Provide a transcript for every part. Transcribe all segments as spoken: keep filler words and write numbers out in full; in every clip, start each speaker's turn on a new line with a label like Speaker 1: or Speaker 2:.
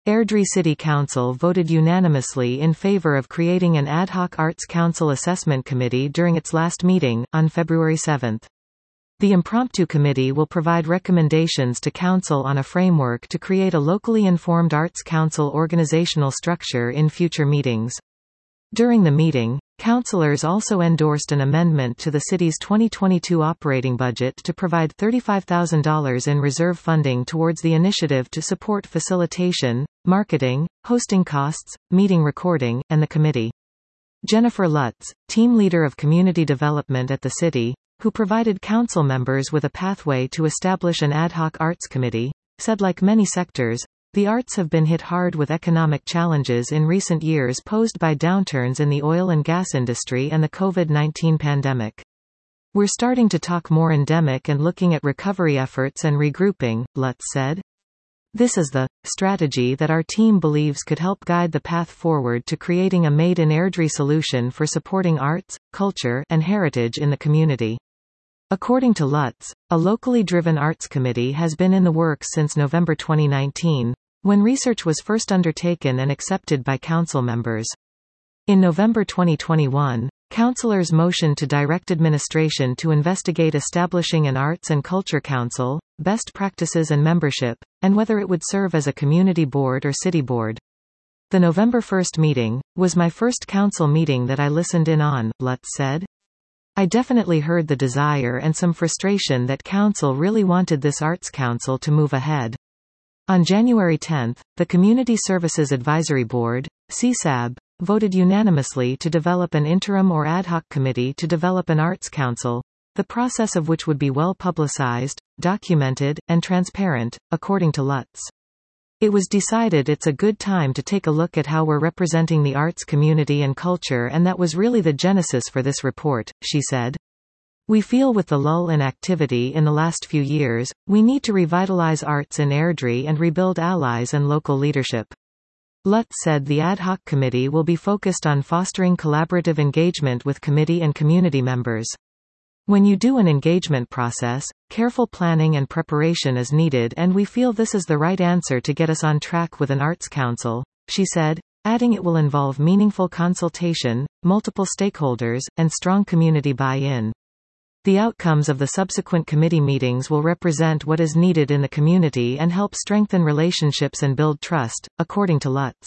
Speaker 1: Airdrie City Council voted unanimously in favor of creating an ad hoc Arts Council Assessment Committee during its last meeting, on February seventh. The impromptu committee will provide recommendations to Council on a framework to create a locally informed Arts Council organizational structure in future meetings. During the meeting, councillors also endorsed an amendment to the city's twenty twenty-two operating budget to provide thirty-five thousand dollars in reserve funding towards the initiative to support facilitation, marketing, hosting costs, meeting recording, and the committee. Jennifer Lutz, team leader of community development at the city, who provided council members with a pathway to establish an ad hoc arts committee, said like many sectors, the arts have been hit hard with economic challenges in recent years posed by downturns in the oil and gas industry and the COVID nineteen pandemic. We're starting to talk more endemic and looking at recovery efforts and regrouping, Lutz said. This is the strategy that our team believes could help guide the path forward to creating a Made in Airdrie solution for supporting arts, culture, and heritage in the community. According to Lutz, a locally driven arts committee has been in the works since November twenty nineteen, when research was first undertaken and accepted by council members. In November twenty twenty-one, councillors motioned to direct administration to investigate establishing an Arts and Culture Council, best practices and membership, and whether it would serve as a community board or city board. The November first meeting was my first council meeting that I listened in on, Lutz said. I definitely heard the desire and some frustration that council really wanted this arts council to move ahead. On January tenth, the Community Services Advisory Board, C S A B, voted unanimously to develop an interim or ad hoc committee to develop an arts council, the process of which would be well publicized, documented, and transparent, according to Lutz. It was decided it's a good time to take a look at how we're representing the arts community and culture, and that was really the genesis for this report, she said. We feel with the lull in activity in the last few years, we need to revitalize arts in Airdrie and rebuild allies and local leadership. Lutz said the ad hoc committee will be focused on fostering collaborative engagement with committee and community members. When you do an engagement process, careful planning and preparation is needed, and we feel this is the right answer to get us on track with an arts council, she said, adding it will involve meaningful consultation, multiple stakeholders, and strong community buy-in. The outcomes of the subsequent committee meetings will represent what is needed in the community and help strengthen relationships and build trust, according to Lutz.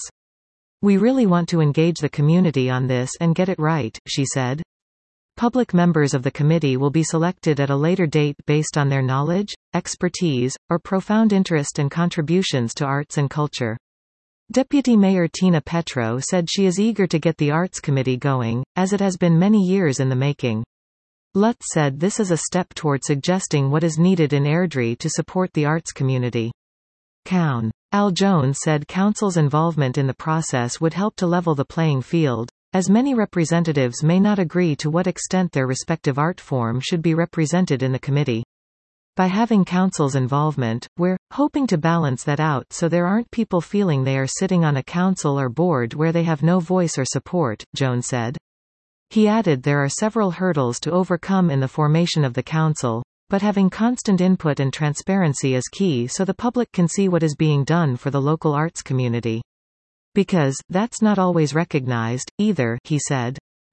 Speaker 1: We really want to engage the community on this and get it right, she said. Public members of the committee will be selected at a later date based on their knowledge, expertise, or profound interest and contributions to arts and culture. Deputy Mayor Tina Petro said she is eager to get the Arts Committee going, as it has been many years in the making. Lutz said this is a step toward suggesting what is needed in Airdrie to support the arts community. Cown. Al Jones said council's involvement in the process would help to level the playing field, as many representatives may not agree to what extent their respective art form should be represented in the committee. By having council's involvement, we're hoping to balance that out so there aren't people feeling they are sitting on a council or board where they have no voice or support, Jones said. He added there are several hurdles to overcome in the formation of the council, but having constant input and transparency is key so the public can see what is being done for the local arts community. Because, that's not always recognized, either, he said.